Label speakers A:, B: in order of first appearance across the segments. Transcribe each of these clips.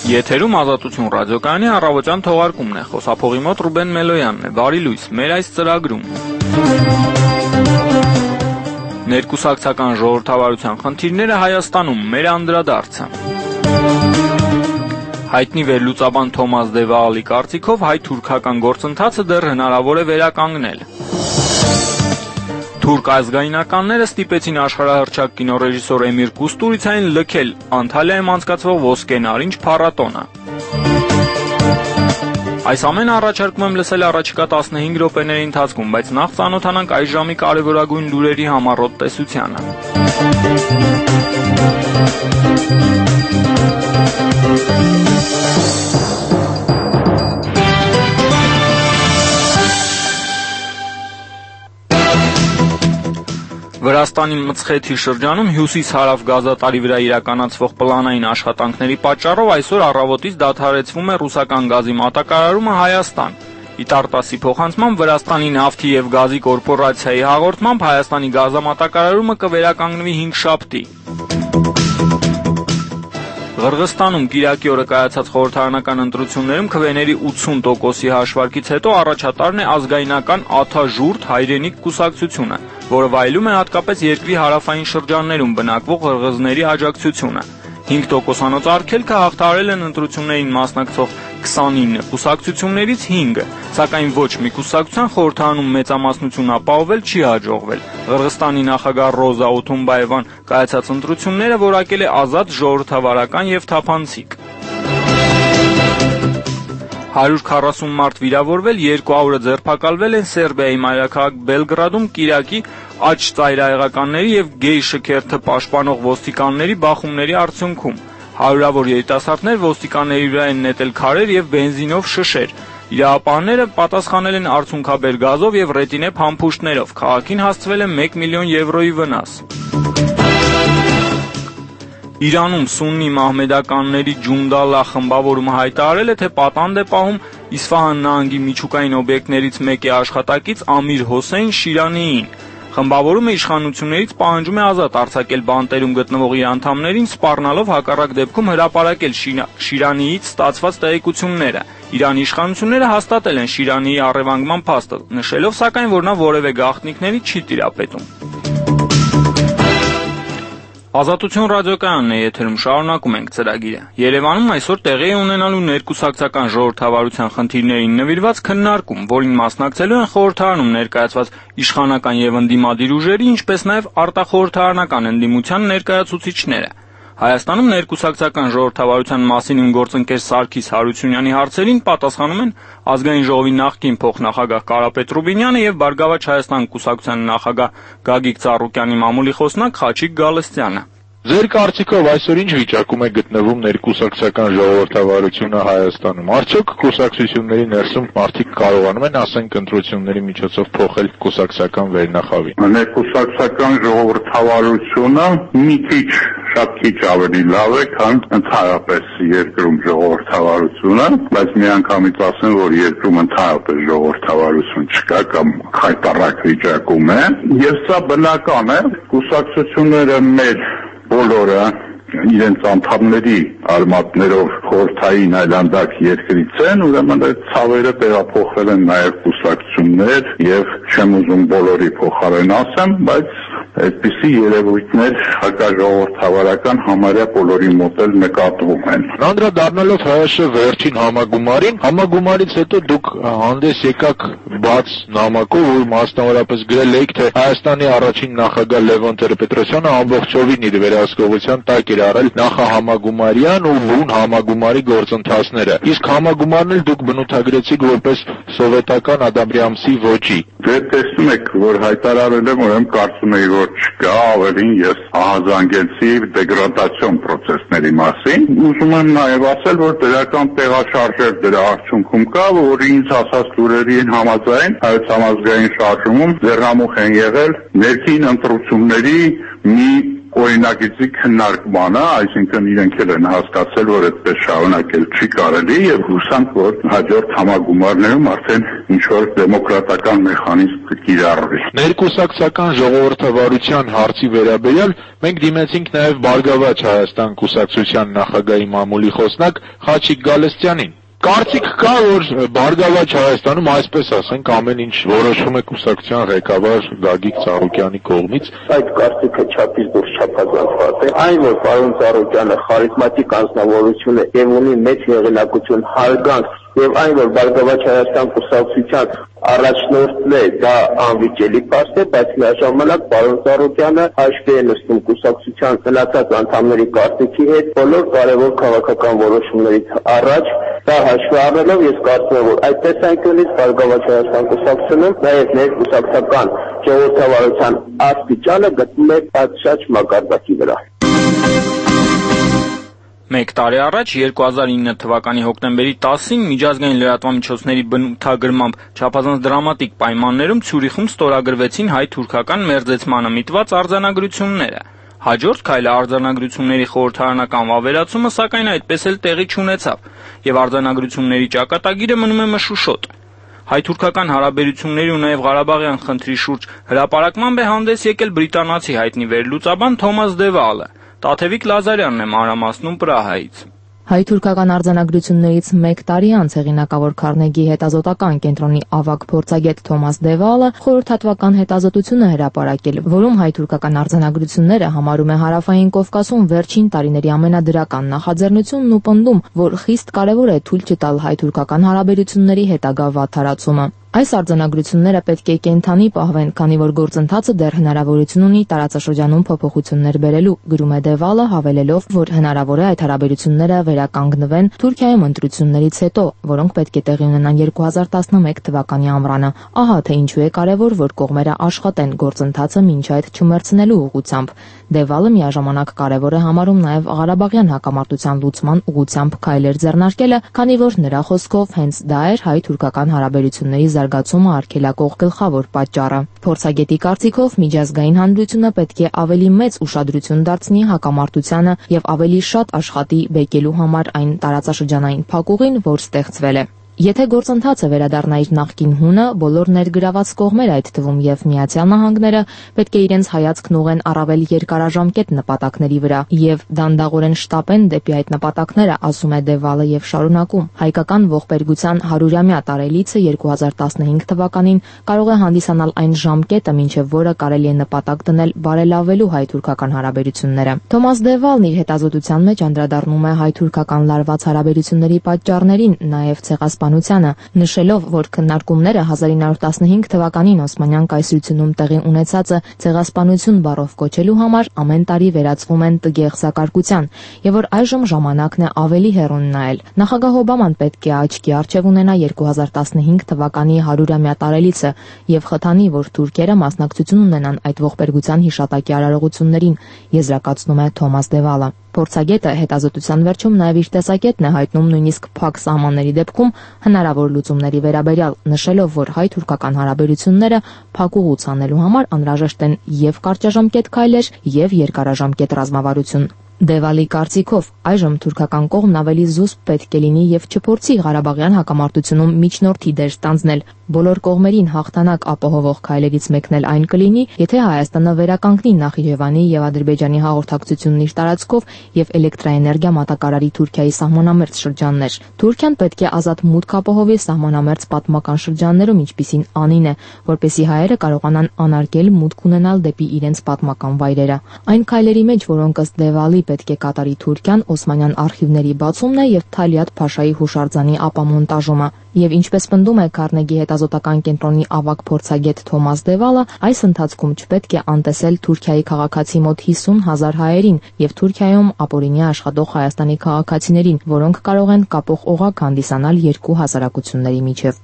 A: Եթերում Ազատություն ռադիոկայանի առավոտյան թողարկումն է, խոսափողի մոտ Ռուբեն Մելոյանն է, բարի լույս, մեր այս ծրագրում։ Ներկուսակցական ժողովրդավարության խնդիրները Հայաստանում, մեր անդրադարձը։ Հայտնի վերլուծաբան Թոմաս Դևաալի կարծիքով հայ-թուրքական գործընթացը դեռ հնարավոր է վերականգնել։ Թուրք ազգայնականները ստիպեցին աշխարհահռչակ կինոռեժիսոր Էմիր Կուստուրիցային լքել Անտալիայում անցկացվող Ոսկե նարինջ փառատոնը։ Այս ամենը առաջարկում եմ լսել առաջիկա 15 րոպեների ընթացքում, բայց նախ ծանոթանանք այս ժամի կարևորագույն լուրերի համառոտ տեսությանը։ Վրաստանի Մցխեթի շրջանում հյուսիս-հարավ գազատարի վրա իրականացվող պլանային աշխատանքների պատճառով այսօր առավոտից դադարեցվում է ռուսական գազի մատակարարումը Հայաստան։ Իտարտասի փոխանցմամբ Վրաստանի նավթի և գազի կորպորացիայի հաղորդմամբ Հայաստանի գազամատակարարումը կվերականգնվի 5 շաբթի։ Ղրղստանում Կիրակի օրը կայացած խորհրդարանական ընտրություններում քվեների 80%-ի հաշվարկից հետո առաջատարն է ազգայնական ԱԹԱ-ժուրդ հայրենիք կուսակցությունը, որը վայելում է հատկապես երկրի հարավային շրջաններում բնակվող ղրղզների աջակցությունը։ 5%-անոց արգելքը հաղթահարել են ընտրություններին մասնակցող 29 կուսակցություններից 5-ը, սակայն ոչ մի կուսակցության խորհրդարանում մեծամասնություն ապահովել չի հաջողվել։ Ղրղստանի նախագահ Ռոզա Օթունբաևան կայացած ընտրությունները որակել է ազատ, ժողովրդավարական և թափանցիկ։ 140 մարդ վիրավորվել, 200-ը ձերբակալվել են Սերբիայի մայրաքաղաք Բելգրադում Կիրակի աջ ծայրահեղականների և գեյ շքերթը պաշտպանող ոստիկանների բախումների արդյունքում։ Հարյուրավոր երիտասարդներ ոստիկանների վրա են նետել քարեր և բենզինով շշեր։ Իրավապահները պատասխանել են արցունքաբեր գազով և ռետինե փամփուշտներով։ Քաղաքին հասցվել է 1 միլիոն եվրոյի վնաս։ Իրանում սուննի մահմեդականների Ջունդալլա խմբավորումը հայտարարել է, թե պատանդ է պահում Իսֆահան նահանգի միջուկային օբյեկտներից մեկի աշխատակից Ամիր Հոսեյն Շիրանիին։ Խմբավորումը իշխանություններից պահանջում է ազատ արձակել բանտերում գտնվող իր անդամներին, սպառնալով հակառակ դեպքում հրապարակել Շիրանիից ստացված տեղեկությունները։ Իրանի իշխանությունները հաստատել են Շիրանիի առևանգման փաստը, նշելով սակայն, որ նա որևէ գաղտնիքների չի տիրապետում։ Ազատություն ռադիոկայանն է եթերում, շարունակում ենք ծրագիրը։ Երևանում այսօր տեղի է ունենալու ներկուսակցական ժողովրդավարության խնդիրներին նվիրված քննարկում, որին մասնակցելու են խորհրդարանում ներկայացված իշխանական և ընդդիմադիր ուժերի, ինչպես նաև արտախորհրդարանական ընդդիմության ներկայացուցիչները։ Հայաստանում ներկուսակցական ժողովրդավարության մասին իմ գործընկեր Սարգիս Հարությունյանի հարցերին պատասխանում են Ազգային ժողովի նախկին փոխնախագահ Կարապետ Ռուբինյանը և Բարգավաճ Հայաստան կուսակցության նախագահ Գագիկ Ծառուկյանի մամուլի խոսնակ Խաչիկ Գալստյանը։
B: Ձեր կարծիքով այսօր ինչ վիճակում է գտնվում ներկուսակցական ժողովրդավարությունը Հայաստանում։ Արդյոք կուսակցությունների ներսում մարդիկ կարողանում են, ասենք, ընտրությունների միջոցով փոխել կուսակցական վերնախավին։
C: Ներկուսակցական ժողովրդավարությունը մի քիչ, շատ քիչ ավելի լավ է, քան ընդհանրապես երկրում ժողովրդավարությունը, բայց միանգամից ասեմ, որ երկրում ընդհանրապես ժողովրդավարություն չկա կամ խայտառակ վիճակում է, եւ սա բնական է։ Կուսակցությունները մեր բոլորը իրենց անդամների արմատներով խորհրդային այլանդակ երկրից են, ուրեմն այդ ցավերը տեղափոխվել են նաև կուսակցություններ եւ չեմ ուզում բոլորի փոխարեն ասեմ, բայց այդպիսի երևույթներ հակաժողովրդավարական համարյա բոլորի մոտ էլ նկատվում են։
B: Անդրադառնալով ՀՀՇ վերջին համագումարից հետո դուք հանդես եկաք բաց նամակով, որ մասնավորապես գրել եք, թե Հայաստանի առաջին նախագահ Լևոն Տեր-Պետրոսյանը ամբողջովին իր վերահսկողության տակ էր առել նախահամագումարյան ու բուն համագումարի գործընթացները։ Իսկ համագումարն էլ դուք բնութագրեցիք որպես սովետական Ադամյամսի ոճի։
C: Դե տեսնում եք, որ հայտարարել եմ, ուրեմն կարծում եի, որ չկա, ավելին ես ահազանգեցի դեգրադացիոն պրոցեսների մասին։ Ուզում եմ նաև ասել, որ դրական տեղաշարժեր դրա արդյունքում կա, որ ինձ ասած լուրերի համաձայն Հայոց համազգային շարժումում ձեռնամուխ են եղել ներքին ընտրությունների մի օրինակիցի քննարկմանը, այսինքն իրենք էլ են հասկացել, որ այդպես շարունակել չի կարելի եւ հուսանք, որ հաջորդ համագումարներում արդեն ինչ-որ դեմոկրատական մեխանիզմ կիրառվի։
B: Ներկուսակցական ժողովրդավարության հարցի վերաբերյալ մենք դիմեցինք նաեւ Բարգավաճ Հայաստան կուսակցության նախագահի մամուլի խոսնակ Խաչիկ Գալստյանին։ Կարծիք կա, որ Բարգավաճ Հայաստանում, այսպես ասենք, ամեն ինչ որոշվում է կուսակցության ղեկավար Գագիկ Ծառուկյանի կողմից։
D: Այդ կարծիքը չափից դուրս չափազանցված է։ Այն, որ պարոն Ծառուկյանը խարիզմատիկ անձնավորություն է եւ ունի մեծ հեղինակություն, հարգանք, եւ այն, որ Բարգավաճ Հայաստան կուսակցության առաջնորդն է, դա անվիճելի փաստ է, բայց միաժամանակ պարոն Ծառուկյանը հաշվի է նստում կուսակցության մնացած անդամների կարծիքի հետ բոլոր կարևոր քաղաքական որոշումներից առաջ։ Դա հաշվի առնելով ես կարծում եմ, որ այդ տեսանկյունից Բարգավաճ Հայաստան կուսակցությունում նաև ներկուսակցական ժողովրդավարության աստիճանը գտնվում է պատշաճ մակարդակի վրա։
A: Մեկ տարի առաջ 2009 թվականի հոկտեմբերի 10-ին միջազգային լրատվամիջոցների բնութագրմամբ չափազանց դրամատիկ պայմաններում Ցյուրիխում ստորագրվեցին հայ-թուրքական մերձեցմանը միտված արձանագրությունները։ Հաջորդ քայլը արձանագրությունների խորհրդարանական վավերացումը, սակայն այդպես էլ տեղի չունեցավ, եւ արձանագրությունների ճակատագիրը մնում է մշուշոտ։ Հայ-թուրքական հարաբերությունների ու նաև Ղարաբաղյան խնդրի շուրջ հրապարակմամբ է հանդես եկել բրիտանացի հայտնի վերլուծաբան Թոմաս Դևալը։ Տաթևիկ Լազարյանն է մանրամասնում Պրահայից։
E: Հայ-թուրքական արձանագրություններից մեկ տարի անց հեղինակավոր Քարնեգի հետազոտական կենտրոնի ավագ փորձագետ Թոմաս Դևալը խորհրդատվական հետազոտություն է հրապարակել, որում հայ-թուրքական արձանագրությունները համարում է Հարավային Կովկասում վերջին տարիների ամենադրական նախաձեռնությունն ու պնդում, որ խիստ կարևոր է թույլ չտալ հայ-թուրքական հարաբերությունների հետագա վատթարացումը։ Այս արձանագրությունները պետք է կենթանի պահվեն, քանի որ գործընթացը դեռ հնարավորություն ունի տարածաշրջանում փոփոխություններ բերելու, գրում է Դևալը, հավելելով, որ հնարավոր է այդ հարաբերությունները վերականգնվեն Թուրքիայում ընտրություններից հետո, որոնք պետք է տեղի ունենան 2011 թվականի ամռանը։ Ահա թե ինչու է կարևոր, որ կողմերը աշխատեն գործընթացը մինչ այդ չմեռցնելու ուղղությամբ։ Դևալը միաժամանակ կարևոր է համարում նաև Ղարաբաղյան հակամարտության լուծման ուղղությամբ քայլեր ձեռնարկելը, քանի որ նրա խոսքով հենց դա էր հայ-թուրքական հարաբերությունների զարգացումը արգելակող գլխավոր պատճառը։ Փորձագետի կարծիքով միջազգային հանրությունը պետք է ավելի մեծ ուշադրություն դարձնի հակամարտությանը եւ ավելի շատ աշխատի բեկելու համար այն տարածաշրջանային փակուղին, որ ստեղծվել է։ Եթե գործընթացը վերադառնա իր նախկին հունը, բոլոր ներգրաված կողմերը, այդ թվում եւ Միացյալ Նահանգները, պետք է իրենց հայացքն ուղղեն առավել երկարաժամկետ նպատակների վրա եւ դանդաղորեն շտապեն դեպի այդ նպատակները, ասում է Դևալը եւ շարունակում. հայկական ողբերգության 100-ամյա տարելիցը 2015 թվականին կարող է հանդիսանալ այն ժամկետը, մինչեւ որը կարելի է նպատակ դնել բարելավելու հայ-թուրքական հարաբերությունները։ Թոմաս Դևալն իր հետազոտության մեջ անդրադառնում է հայ-թուրքական լարված հարաբերությունների պատճառներին, նաեւ ցեղասպանությանը, նշելով, որ քննարկումները 1915 թվականին Օսմանյան կայսրությունում տեղի ունեցածը ցեղասպանություն բառով կոչելու համար ամեն տարի վերածվում են տգեղ սակարկության, եւ որ այժմ ժամանակն է ավելի հեռուն նայել։ Նախագահ Օբաման պետք է աչքի առջև ունենա 2015 թվականի 100-ամյա տարելիցը եւ խթանի, որ թուրքերը մասնակցություն ունենան այդ ողբերգության հիշատակի արարողություններին, եզրակացնում է Թոմաս Դևալը։ Փորձագետը հետազոտության վերջում նաև իր տեսակետն է հայտնում նույնիսկ փակ սահմանների դեպքում հնարավոր լուծումների վերաբերյալ, նշելով, որ հայ-թուրքական հարաբերությունները փակուղուց անելու համար անհրաժեշտ են եւ կարճաժամկետ քայլեր եւ երկարաժամկետ ռազմավարություն։ Դևալի կարծիքով այժմ թուրքական կողմն ավելի զուսպ պետք է լինի եւ չփորձի Ղարաբաղյան հակամարտությունում միջնորդի դեր ստանձնել։ Բոլոր կողմերին հաղթանակ ապահովող քայլերից մեկն էլ այն կլինի, եթե Հայաստանը վերականգնի Նախիջևանի եւ Ադրբեջանի հաղորդակցությունն իր տարածքով եւ էլեկտրաէներգիա մատակարարի Թուրքիայի սահմանամերձ շրջաններ։ Թուրքիան պետք է ազատ մուտք ապահովի սահմանամերձ պատմական շրջաններում, ինչպիսին անին է, որպեսզի հայերը կարողանան անարգել մուտք ունենալ դեպի իրենց պատմական վայրերը։ Այն քայլերի մեջ, որոնք ըստ Դևալի պետք է կատարի Թուրքիան, Օսմանյան արխիվների բացումն է եւ Թալիաթ Փաշայի հուշարձանի ապամոնտաժումը։ Եվ ինչպես պնդում է Քարնեգի հետազոտական կենտրոնի ավագ փորձագետ Թոմաս Դևալը, այս ընթացքում չպետք է անտեսել Թուրքիայի քաղաքացի մոտ 50,000 հայերին եւ Թուրքիայում ապօրինի աշխատող Հայաստանի քաղաքացիներին, որոնք կարող են կապող օղակ հանդիսանալ երկու հասարակությունների միջև։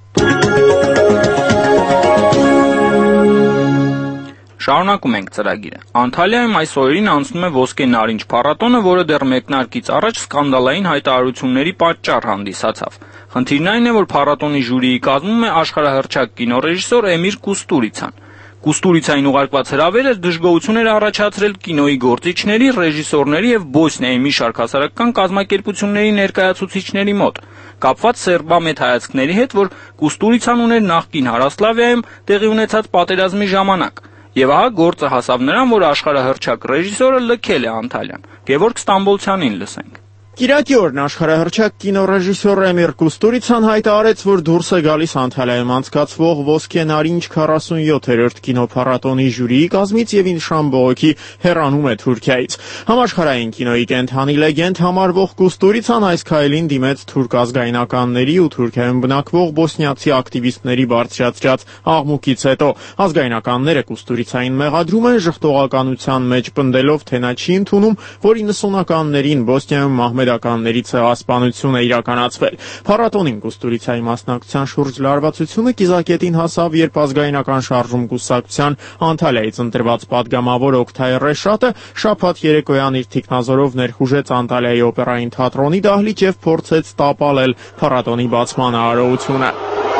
A: Շարունակում ենք ծրագիրը։ Անտալիայում այս օրերին անցնում է ոսկե նարինջ փառատոնը, որը դեռ մեկնարկից առաջ սկանդալային հայտարարությունների պատճառ հանդիսացավ։ Խնդիրն այն է, որ փառատոնի ժյուրիի կազմում է աշխարհահռչակ կինոռեժիսոր Էմիր Կուստուրիցան։ Կուստուրիցային ուղարկված հրավերը դժգոհություն էր առաջացրել կինոյի գործիչների, ռեժիսորների եւ Բոսնիայի մի շարք հասարակական կազմակերպությունների ներկայացուցիչների մոտ, կապված սերբամետ հայացքների հետ, որ Կուստուրիցան ուներ նախկին Հարասլավիայում տեղի ունեցած պատերազմի ժամանակ։ Եվ ահա գործը հասավ նրան, որ աշխարհահռչակ ռեժիսորը լքել է Անտալիան։ Գևորգ Ստամբոլցյանին լսենք։
F: Կիրակի օրն աշխարհահռչակ կինոռեժիսոր Էմիր Կուստուրիցան հայտարարեց, որ դուրս է գալիս Անտալիայում անցկացվող Ոսկե նարինջ 47-րդ կինոփառատոնի ժյուրիի կազմից եւ ինշան բողոքի հեռանում է Թուրքիայից։ Համաշխարհային կինոյի կենթանի լեգենդ համարվող Կուստուրիցան այս քայլին դիմեց թուրք ազգայնականների ու Թուրքիայում բնակվող բոսնիացի ակտիվիստների բարձրացրած աղմուկից հետո ազգայնականները Կուստուրիցային մեղադրում են ժխտողականության մեջ պնդելով, թե նա չի ընդունում, որ 90-ականներին Բոսնիայում մահմեդականների ցեղասպանություն է իրականացվել։ Փառատոնին Կուստուրիցայի մասնակցության շուրջ լարվածությունը կիզակետին հասավ, երբ ազգայնական շարժում կուսակցության Անտալիայից ընտրված падգամավոր Օկթայ Ռեշատը շաբաթ երեկոյան իր թիկնազորով ներխուժեց Անտալիայի օպերային թատրոնի դահլիճ եւ փորձեց տապալել փառատոնի բացման արարողությունը։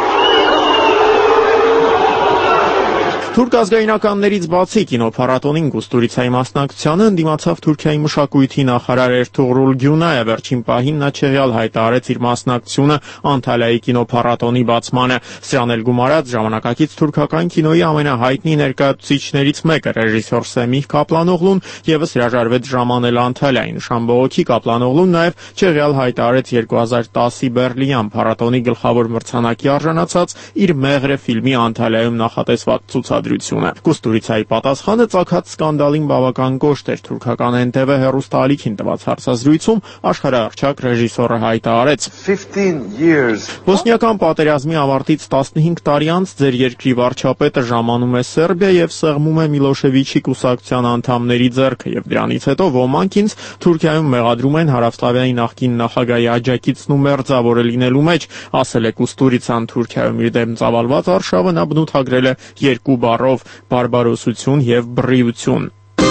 F: Թուրք ազգայնականներից բացի կինոփառատոնին Կուստուրիցայի մասնակցությանը ընդդիմացավ Թուրքիայի մշակույթի նախարար Էրթուղրուլ Գյունայը, վերջին պահին նա չեղյալ հայտարարեց իր մասնակցությունը Անտալիայի կինոփառատոնի բացմանը։ Սրանել գումարած ժամանակակից թուրքական կինոյի ամենահայտնի ներկայացուցիչներից մեկը ռեժիսոր Սեմիհ Կապլանօղլուն եւս հրաժարվեց ժամանել Անտալիային։ Նշան բողոքի Կապլանօղլուն նաեւ չեղյալ հայտարարեց 2010-ի Բերլինյան փառատոնի գլխավոր մրցանակի արժանացած իր Մեղրե ֆիլմի Անտալիայում նախատեսված ցուցադրությունը։ Կուստուրիցայի պատասխանը ծագած սկանդալին բավական կոշտ էր։ Թուրքական NTV հեռուստաալիքին տված հարցազրույցում աշխարհահռչակ ռեժիսորը հայտարարեց. Բոսնիական պատերազմի ավարտից 15 տարի անց ձեր երկրի վարչապետը ժամանում է Սերբիա եւ սեղմում է Միլոշեվիչի կուսակցության անդամների ձեռքը եւ դրանից հետո ոմանք ինձ Թուրքիայում մեղադրում են Հարավսլավիայի նախկին նախագահի աջակիցն ու մերձավորը լինելու մեջ, ասել է Կուստուրիցան։ Թուրքիայում իր դեմ ծավալված արշավը նա բնութագրել է երկու բառով՝ բարբարոսություն եւ բռիություն։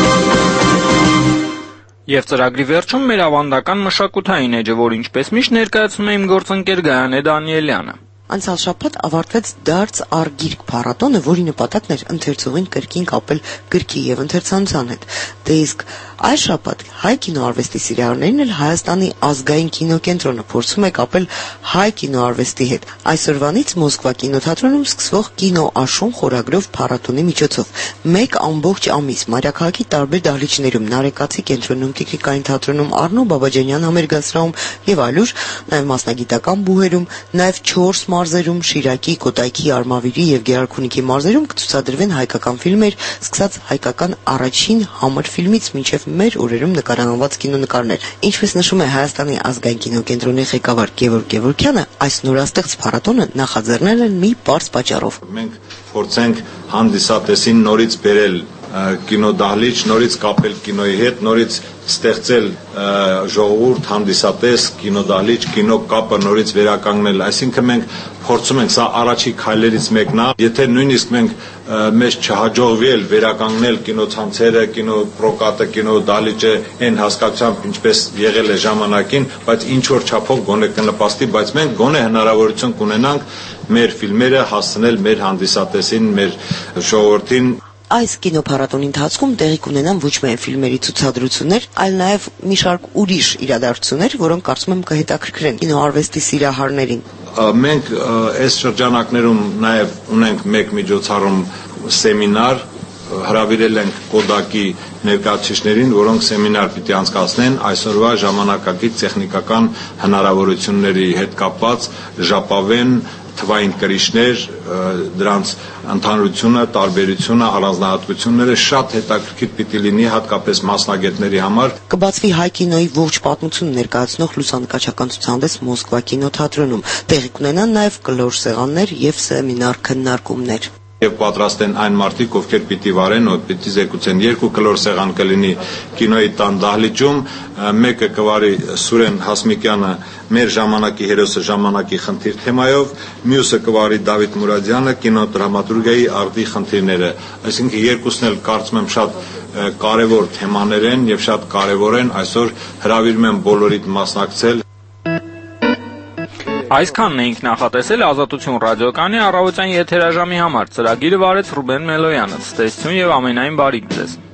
A: Եվ ծրագրի վերջում մեր ավանդական մշակութային էջը, որ ինչպես միշտ ներկայացնում է իմ գործընկեր Գայանե Դանիելյանը։
G: Անցյալ շաբաթ ավարտվեց Դարձ Արգիրք փառատոնը, որի նպատակն էր ընթերցողին կրկին կապել գրքի եւ ընթերցանության հետ։ Դե իսկ այս շաբաթ հայ կինոարվեստի սիրահարներն էլ Հայաստանի ազգային կինոկենտրոնը փորձում է կապել հայ կինոարվեստի հետ։ Այսօրվանից Մոսկվա կինոթատրոնում սկսվող Կինոաշուն խորագրով փառատոնի միջոցով 1 ամբողջ ամիս մայրաքաղաքի տարբեր դահլիճներում, Նարեկացի կենտրոնում, Տիկրիկային թատրոնում, Առնո Բաբաջանյան համերգասրահում եւ այլուր, նաեւ մասնագիտական բուհերում, նաեւ 4 մարզերում, Շիրակի, Կոտայքի, Արմավիրի եւ Գերարքունիքի մարզերում կցուցադրվեն հայկական ֆիլմեր, սկսած հայկական առաջին համր ֆիլմից մինչեւ մեր օրերում նկարահանված կինոնկարներ։ Ինչպես նշում է Հայաստանի ազգային կինոկենտրոնի ղեկավար Գևորգ Գևորգյանը, այս նորաստեղծ փառատոնը նախաձեռնել են մի պարզ պատճառով։
H: Մենք փորձենք հանդիսատեսին նորից բերել կինոդահլիճ, նորից կապել կինոյի հետ, նորից ստեղծել ժողովուրդ, հանդիսատես, կինոդահլիճ, կինո կապը նորից վերականգնել։ Այսինքն մենք փորձում ենք, սա առաջի քայլերից մեկն է, եթե նույնիսկ մենք մեզ չհաջողվի էլ վերականգնել կինոցանցերը, կինոպրոկատը, կինոդահլիճը այն հասկացությամբ, ինչպես եղել է ժամանակին, բայց ինչ որ չափով գոնե կնպաստի, բայց մենք գոնե հնարավորություն կունենանք մեր ֆիլմերը հասցնել մեր հանդիսատեսին, մեր ժողովրդին։
G: Այս կինոփառատոնի ընթացքում տեղի կունենան ոչ միայն ֆիլմերի ցուցադրություններ, այլ նաև մի շարք ուրիշ իրադարձություններ, որոնք կարծում եմ կհետաքրքրեն կինոարվեստի սիրահարներին։
H: Մենք այս շրջանակներում նաև ունենք մեկ միջոցառում սեմինար, հրավիրել ենք Կոդակի ներկայացուցիչներին, որոնք սեմինար պիտի անցկացնեն այսօրվա ժամանակակից տեխնիկական հնարավորությունների հետ կապված, ժապավեն թվային կրիչներ, դրանց ընդհանրությունը, տարբերությունը, առանձնահատկությունները շատ հետաքրքիր պիտի լինի հատկապես մասնագետների համար։
G: Կբացվի հայ կինոյի ողջ պատմությունը ներկայացնող լուսանկարչական ցուցահանդես Մոսկվա կինոթատրոնում։ Տեղի կունենան նաև կլոր սեղաններ եւ սեմինար քննարկումներ։
H: Եվ պատրաստ են այն մարդիկ, ովքեր պիտի վարեն, պիտի զեկուցեն 2 կլոր սեղան կլինի կինոյի տան դահլիճում, մեկը կվարի Սուրեն Հասմիկյանը մեր ժամանակի հերոսը ժամանակի խնդիր թեմայով, մյուսը կվարի Դավիթ Մուրադյանը կինոդրամատուրգիայի արդի խնդիրները։ Այսինքն երկուսն էլ կարծում եմ շատ կարևոր թեմաներ են եւ շատ կարևոր են, այսօր հրավիրում եմ բոլորիդ մասնակցել։
A: Այսքանն էինք նախատեսել Ազատություն ռադիոկայանի առավոտյան եթերաժամի համար։ Ծրագիրը վարեց Ռուբեն Մելոյանը։ Ցտեսություն եւ ամենայն բարիք ձեզ։